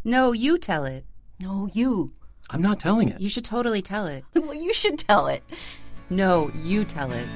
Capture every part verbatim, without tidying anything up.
No, you tell it. No, you. I'm not telling it. You should totally tell it. Well, you should tell it. No, you tell it.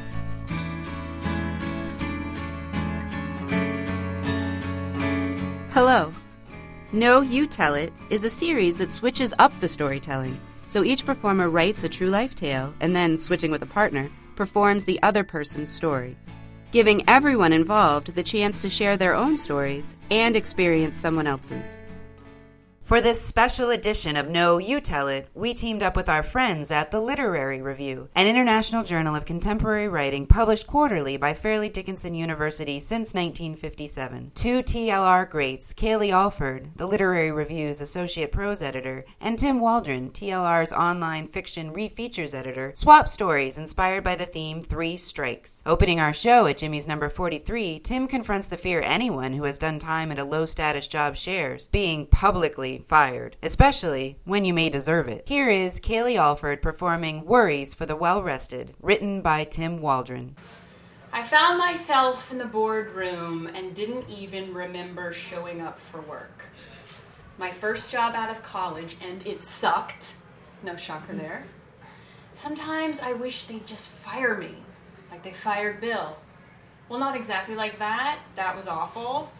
Hello. No, You Tell It is a series that switches up the storytelling. So each performer writes a true life tale and then, switching with a partner, performs the other person's story, giving everyone involved the chance to share their own stories and experience someone else's. For this special edition of No, You Tell It, we teamed up with our friends at The Literary Review, an international journal of contemporary writing published quarterly by Fairleigh Dickinson University since nineteen fifty-seven. Two T L R greats, Kaylee Alford, The Literary Review's associate prose editor, and Tim Waldron, T L R's online fiction re-features editor, swap stories inspired by the theme Three Strikes. Opening our show at Jimmy's number forty-three, Tim confronts the fear anyone who has done time at a low-status job shares, being publicly fired, especially when you may deserve it. Here is Kaylee Alford performing Worries for the Well-Rested, written by Tim Waldron. I found myself in the boardroom and didn't even remember showing up for work. My first job out of college, and it sucked. No shocker there. Sometimes I wish they'd just fire me, like they fired Bill. Well, not exactly like that. That was awful.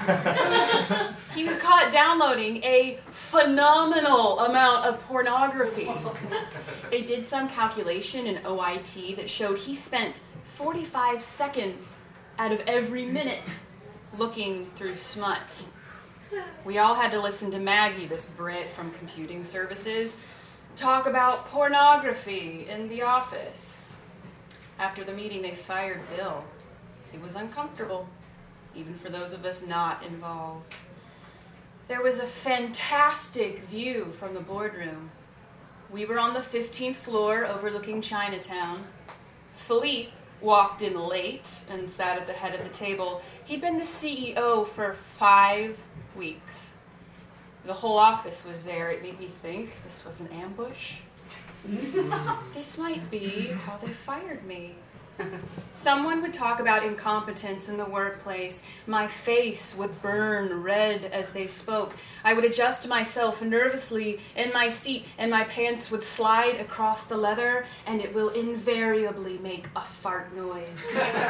He was caught downloading a phenomenal amount of pornography. They did some calculation in O I T that showed he spent forty-five seconds out of every minute looking through smut. We all had to listen to Maggie, this Brit from computing services, talk about pornography in the office. After the meeting, they fired Bill. It was uncomfortable, even for those of us not involved. There was a fantastic view from the boardroom. We were on the fifteenth floor overlooking Chinatown. Philippe walked in late and sat at the head of the table. He'd been the C E O for five weeks. The whole office was there. It made me think this was an ambush. This might be how they fired me. Someone would talk about incompetence in the workplace. My face would burn red as they spoke. I would adjust myself nervously in my seat, and my pants would slide across the leather, and it will invariably make a fart noise.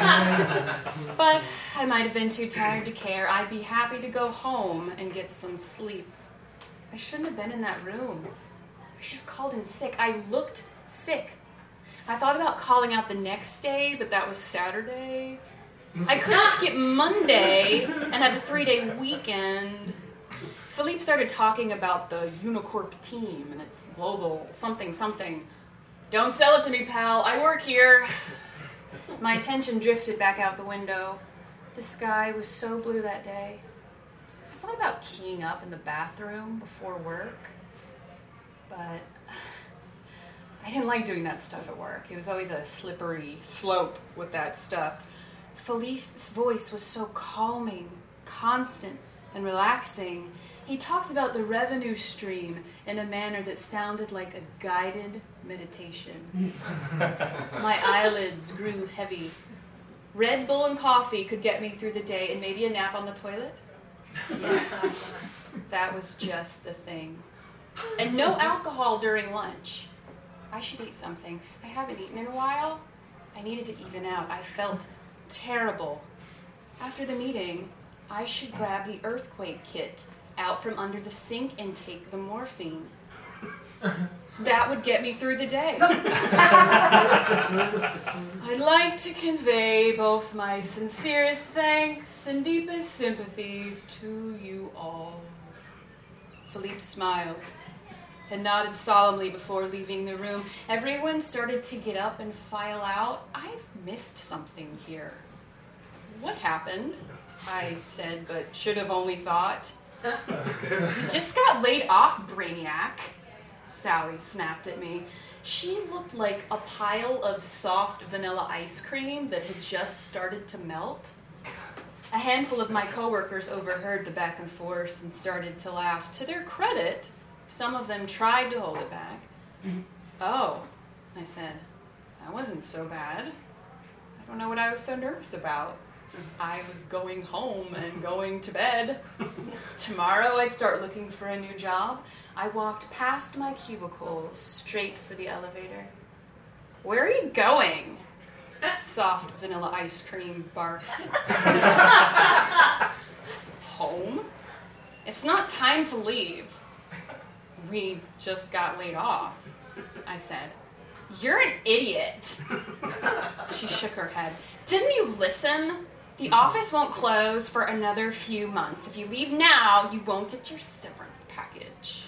But I might have been too tired to care. I'd be happy to go home and get some sleep. I shouldn't have been in that room. I should have called in sick. I looked sick. I thought about calling out the next day, but that was Saturday. I could skip Monday and have a three-day weekend. Philippe started talking about the Unicorp team and its global something something. Don't sell it to me, pal. I work here. My attention drifted back out the window. The sky was so blue that day. I thought about keying up in the bathroom before work, but I didn't like doing that stuff at work. It was always a slippery slope with that stuff. Philippe's voice was so calming, constant, and relaxing. He talked about the revenue stream in a manner that sounded like a guided meditation. My eyelids grew heavy. Red Bull and coffee could get me through the day, and maybe a nap on the toilet. Yes, that was just the thing. And no alcohol during lunch. I should eat something. I haven't eaten in a while. I needed to even out. I felt terrible. After the meeting, I should grab the earthquake kit out from under the sink and take the morphine. That would get me through the day. I'd like to convey both my sincerest thanks and deepest sympathies to you all. Philippe smiled and nodded solemnly before leaving the room. Everyone started to get up and file out. I've missed something here. What happened? I said, but should have only thought. You just got laid off, Brainiac. Sally snapped at me. She looked like a pile of soft vanilla ice cream that had just started to melt. A handful of my coworkers overheard the back and forth and started to laugh. To their credit, some of them tried to hold it back. Oh, I said, that wasn't so bad. I don't know what I was so nervous about. I was going home and going to bed. Tomorrow I'd start looking for a new job. I walked past my cubicle, straight for the elevator. Where are you going? Soft vanilla ice cream barked. Home? It's not time to leave. We just got laid off, I said. You're an idiot. She shook her head. Didn't you listen? The office won't close for another few months. If you leave now, you won't get your severance package.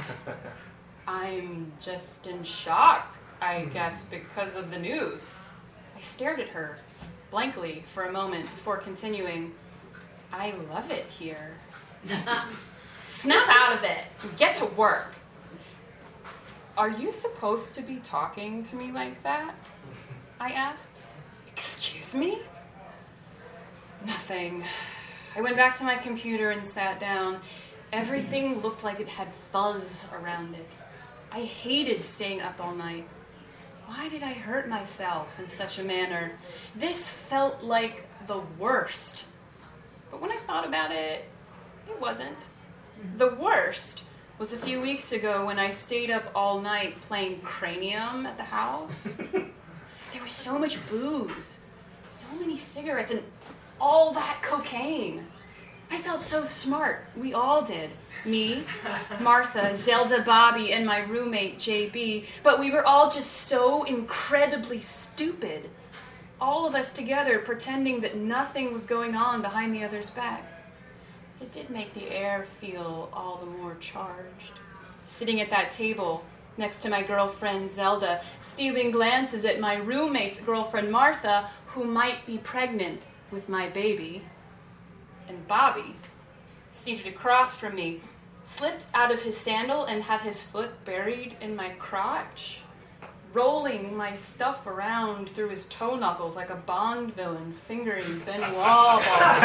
I'm just in shock, I guess, because of the news. I stared at her blankly for a moment before continuing. I love it here. Snap out of it and get to work. Are you supposed to be talking to me like that? I asked. Excuse me? Nothing. I went back to my computer and sat down. Everything looked like it had fuzz around it. I hated staying up all night. Why did I hurt myself in such a manner? This felt like the worst. But when I thought about it, it wasn't. The worst was a few weeks ago when I stayed up all night playing Cranium at the house. There was so much booze, so many cigarettes, and all that cocaine. I felt so smart. We all did. Me, Martha, Zelda, Bobby, and my roommate, J B. But we were all just so incredibly stupid. All of us together pretending that nothing was going on behind the other's back. It did make the air feel all the more charged. Sitting at that table next to my girlfriend Zelda, stealing glances at my roommate's girlfriend Martha, who might be pregnant with my baby. And Bobby, seated across from me, slipped out of his sandal and had his foot buried in my crotch, rolling my stuff around through his toe knuckles like a Bond villain fingering Benoit balls.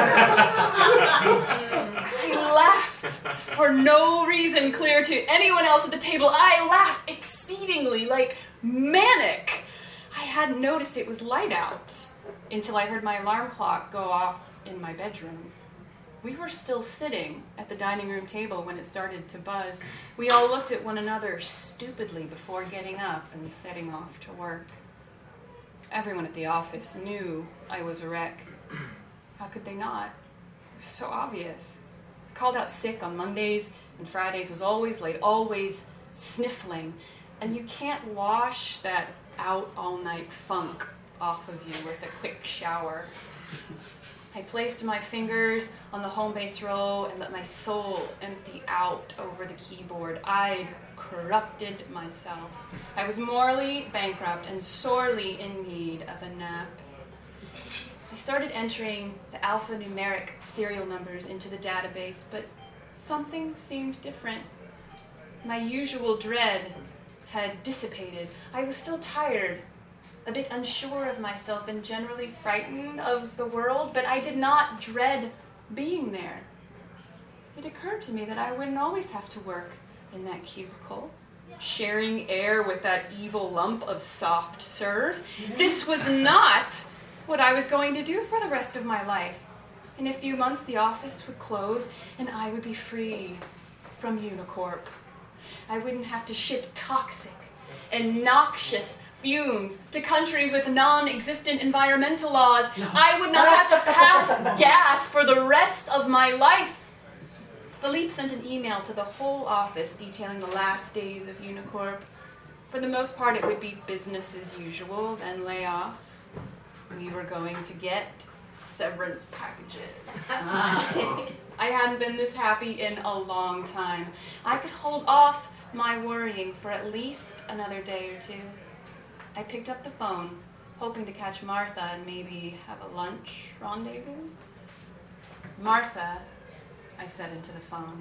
I laughed for no reason clear to anyone else at the table. I laughed exceedingly, like manic. I hadn't noticed it was light out until I heard my alarm clock go off in my bedroom. We were still sitting at the dining room table when it started to buzz. We all looked at one another stupidly before getting up and setting off to work. Everyone at the office knew I was a wreck. How could they not? It was so obvious. Called out sick on Mondays and Fridays, was always late, always sniffling. And you can't wash that out all night funk off of you with a quick shower. I placed my fingers on the home base row and let my soul empty out over the keyboard. I corrupted myself. I was morally bankrupt and sorely in need of a nap. I started entering the alphanumeric serial numbers into the database, but something seemed different. My usual dread had dissipated. I was still tired, a bit unsure of myself and generally frightened of the world, but I did not dread being there. It occurred to me that I wouldn't always have to work in that cubicle, sharing air with that evil lump of soft serve. This was not what I was going to do for the rest of my life. In a few months, the office would close, and I would be free from Unicorp. I wouldn't have to ship toxic and noxious fumes to countries with non-existent environmental laws. I would not have to pass gas for the rest of my life. Philippe sent an email to the whole office detailing the last days of Unicorp. For the most part, it would be business as usual, then layoffs. We were going to get severance packages. I hadn't been this happy in a long time. I could hold off my worrying for at least another day or two. I picked up the phone, hoping to catch Martha and maybe have a lunch rendezvous. Martha, I said into the phone.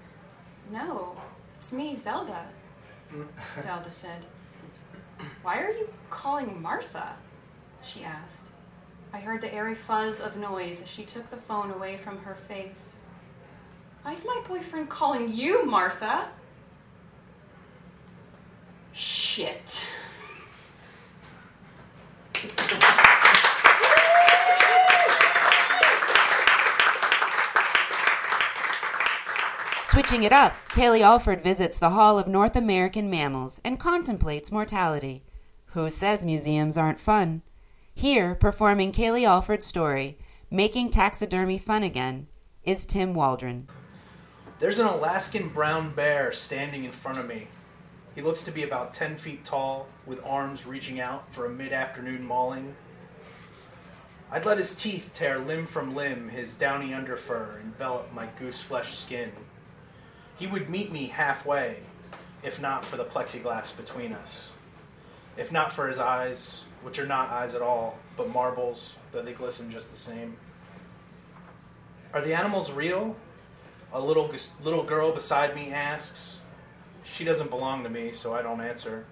No, it's me, Zelda, Zelda said. Why are you calling Martha? She asked. I heard the airy fuzz of noise as she took the phone away from her face. Why is my boyfriend calling you, Martha? Shit. Switching it up, Kaylee Alford visits the Hall of North American Mammals and contemplates mortality. Who says museums aren't fun? Here, performing Kaylee Alford's story, Making Taxidermy Fun Again, is Tim Waldron. There's an Alaskan brown bear standing in front of me. He looks to be about ten feet tall, with arms reaching out for a mid-afternoon mauling. I'd let his teeth tear limb from limb, his downy underfur envelop my goose-flesh skin. He would meet me halfway, if not for the plexiglass between us. If not for his eyes, which are not eyes at all, but marbles, though they glisten just the same. Are the animals real? A little little girl beside me asks. She doesn't belong to me, so I don't answer.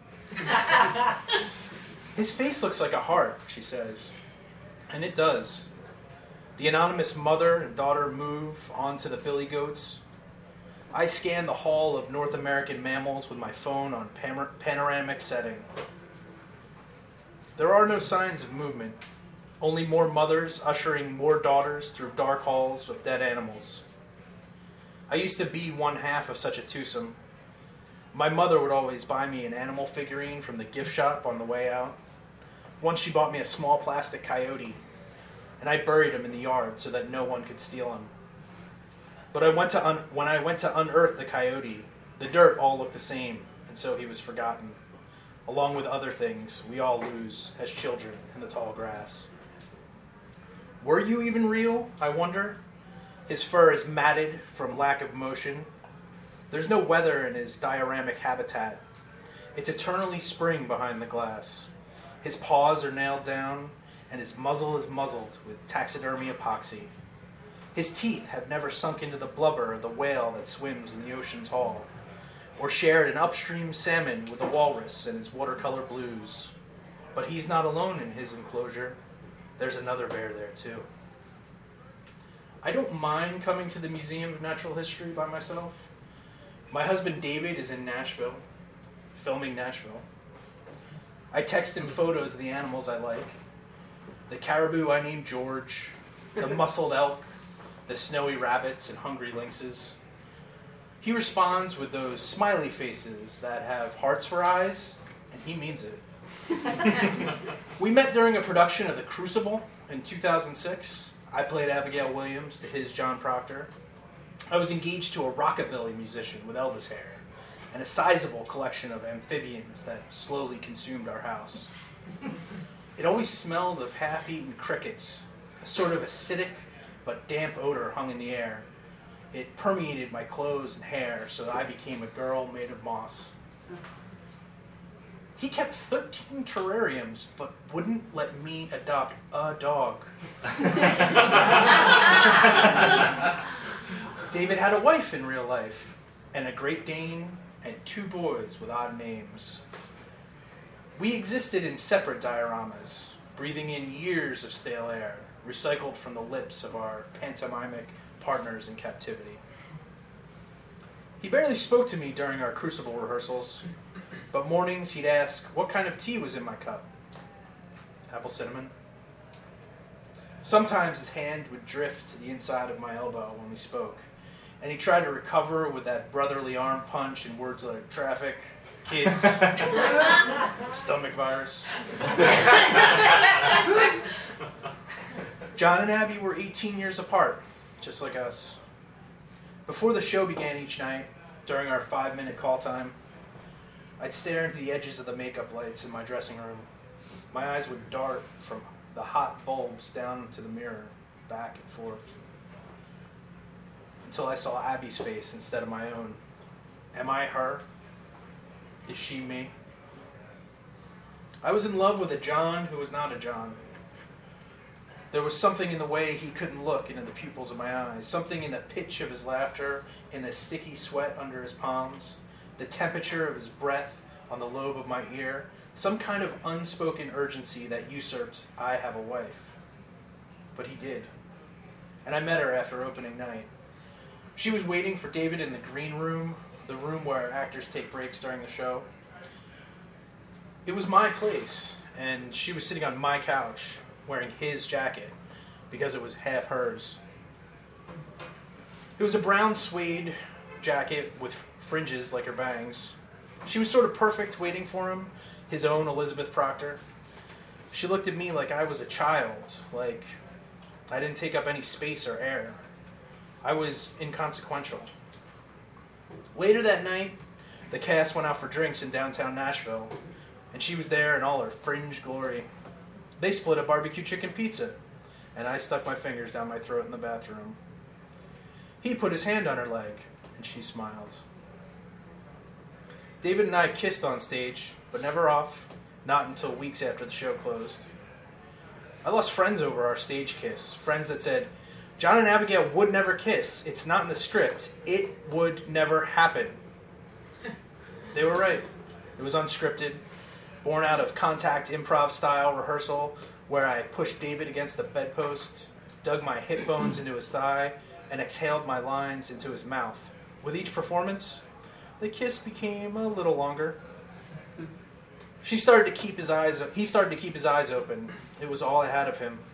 His face looks like a heart, she says. And it does. The anonymous mother and daughter move onto the billy goats. I scan the Hall of North American Mammals with my phone on pan- panoramic setting. There are no signs of movement. Only more mothers ushering more daughters through dark halls of dead animals. I used to be one half of such a twosome. My mother would always buy me an animal figurine from the gift shop on the way out. Once she bought me a small plastic coyote, and I buried him in the yard so that no one could steal him. But I went to un- when I went to unearth the coyote, the dirt all looked the same, and so he was forgotten. Along with other things we all lose as children in the tall grass. Were you even real, I wonder? His fur is matted from lack of motion. There's no weather in his dioramic habitat. It's eternally spring behind the glass. His paws are nailed down, and his muzzle is muzzled with taxidermy epoxy. His teeth have never sunk into the blubber of the whale that swims in the ocean's hall, or shared an upstream salmon with a walrus in his watercolor blues. But he's not alone in his enclosure. There's another bear there, too. I don't mind coming to the Museum of Natural History by myself. My husband David is in Nashville, filming Nashville. I text him photos of the animals I like. The caribou I named George, the muscled elk, the snowy rabbits and hungry lynxes. He responds with those smiley faces that have hearts for eyes, and he means it. We met during a production of The Crucible in two thousand six. I played Abigail Williams to his John Proctor. I was engaged to a rockabilly musician with Elvis hair and a sizable collection of amphibians that slowly consumed our house. It always smelled of half-eaten crickets. A sort of acidic but damp odor hung in the air. It permeated my clothes and hair so that I became a girl made of moss. He kept thirteen terrariums, but wouldn't let me adopt a dog. David had a wife in real life, and a Great Dane, and two boys with odd names. We existed in separate dioramas, breathing in years of stale air, recycled from the lips of our pantomimic partners in captivity. He barely spoke to me during our Crucible rehearsals, but mornings he'd ask what kind of tea was in my cup. Apple cinnamon. Sometimes his hand would drift to the inside of my elbow when we spoke, and he tried to recover with that brotherly arm punch in words like traffic, kids, stomach virus. John and Abby were eighteen years apart, just like us. Before the show began each night, during our five-minute call time, I'd stare into the edges of the makeup lights in my dressing room. My eyes would dart from the hot bulbs down to the mirror, back and forth, until I saw Abby's face instead of my own. Am I her? Is she me? I was in love with a John who was not a John. There was something in the way he couldn't look into the pupils of my eyes, something in the pitch of his laughter, in the sticky sweat under his palms, the temperature of his breath on the lobe of my ear, some kind of unspoken urgency that usurped, I have a wife. But he did. And I met her after opening night. She was waiting for David in the green room, the room where actors take breaks during the show. It was my place, and she was sitting on my couch, wearing his jacket, because it was half hers. It was a brown suede jacket with fringes like her bangs. She was sort of perfect waiting for him, his own Elizabeth Proctor. She looked at me like I was a child, like I didn't take up any space or air. I was inconsequential. Later that night, the cast went out for drinks in downtown Nashville, and she was there in all her fringe glory. They split a barbecue chicken pizza, and I stuck my fingers down my throat in the bathroom. He put his hand on her leg, and she smiled. David and I kissed on stage, but never off, not until weeks after the show closed. I lost friends over our stage kiss, friends that said, John and Abigail would never kiss. It's not in the script. It would never happen. They were right. It was unscripted, born out of contact improv style rehearsal where I pushed David against the bedpost, dug my hip bones into his thigh, and exhaled my lines into his mouth. With each performance, the kiss became a little longer. She started to keep his eyes. He started to keep his eyes open. It was all I had of him.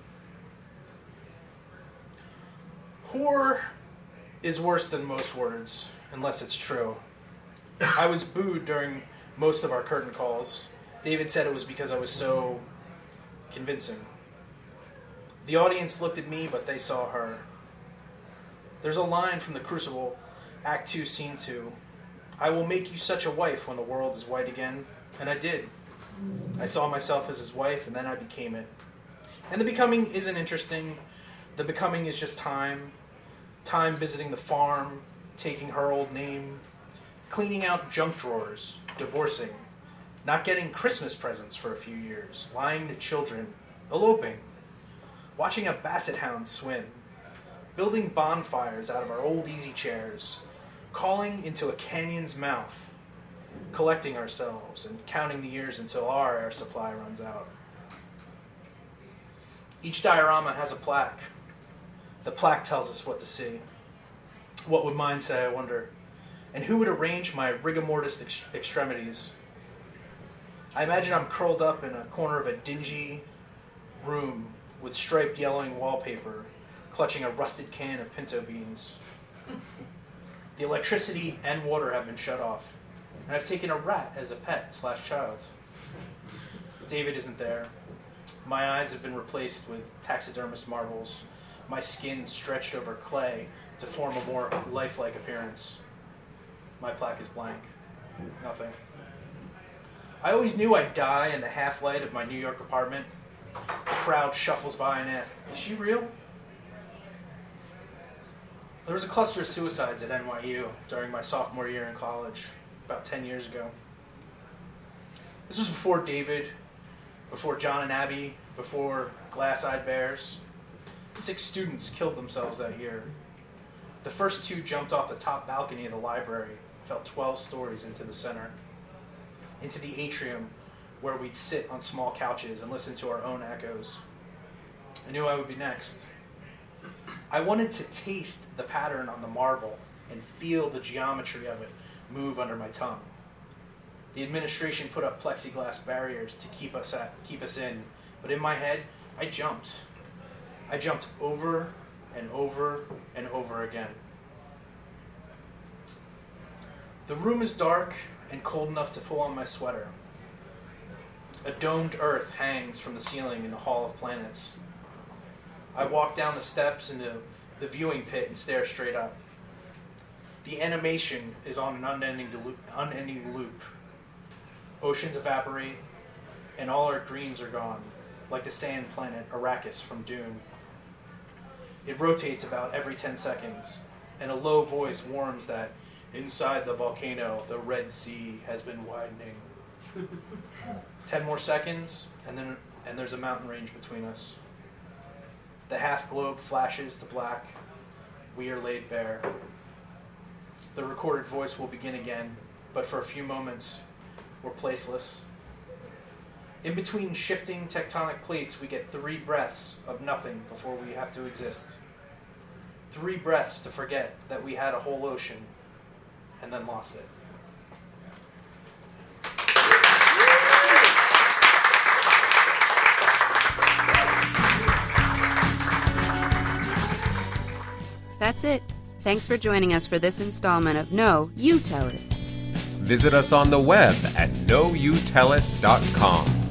Whore is worse than most words, unless it's true. I was booed during most of our curtain calls. David said it was because I was so convincing. The audience looked at me, but they saw her. There's a line from The Crucible, Act two, Scene two. I will make you such a wife when the world is white again. And I did. I saw myself as his wife, and then I became it. And the becoming isn't interesting. The becoming is just time. Time visiting the farm, taking her old name, cleaning out junk drawers, divorcing, not getting Christmas presents for a few years, lying to children, eloping, watching a basset hound swim, building bonfires out of our old easy chairs, calling into a canyon's mouth, collecting ourselves and counting the years until our air supply runs out. Each diorama has a plaque. The plaque tells us what to see. What would mine say, I wonder? And who would arrange my rigor mortis ex- extremities? I imagine I'm curled up in a corner of a dingy room with striped yellowing wallpaper, clutching a rusted can of pinto beans. The electricity and water have been shut off, and I've taken a rat as a pet slash child. David isn't there. My eyes have been replaced with taxidermist marbles, my skin stretched over clay to form a more lifelike appearance. My plaque is blank. Nothing. I always knew I'd die in the half-light of my New York apartment. The crowd shuffles by and asks, is she real? There was a cluster of suicides at N Y U during my sophomore year in college, about ten years ago. This was before David, before John and Abby, before Glass-Eyed Bears. Six students killed themselves that year. The first two jumped off the top balcony of the library, fell twelve stories into the center, into the atrium where we'd sit on small couches and listen to our own echoes. I knew I would be next. I wanted to taste the pattern on the marble and feel the geometry of it move under my tongue. The administration put up plexiglass barriers to keep us at, keep us in, but in my head, I jumped. I jumped over and over and over again. The room is dark and cold enough to pull on my sweater. A domed earth hangs from the ceiling in the Hall of Planets. I walk down the steps into the viewing pit and stare straight up. The animation is on an unending, delu- unending loop. Oceans evaporate, and all our greens are gone, like the sand planet Arrakis from Dune. It rotates about every ten seconds, and a low voice warns that inside the volcano, the Red Sea has been widening. Ten more seconds, and then and there's a mountain range between us. The half-globe flashes to black. We are laid bare. The recorded voice will begin again, but for a few moments, we're placeless. In between shifting tectonic plates, we get three breaths of nothing before we have to exist. Three breaths to forget that we had a whole ocean, and then lost it. That's it. Thanks for joining us for this installment of No, You Tell It. Visit us on the web at know you tell it dot com.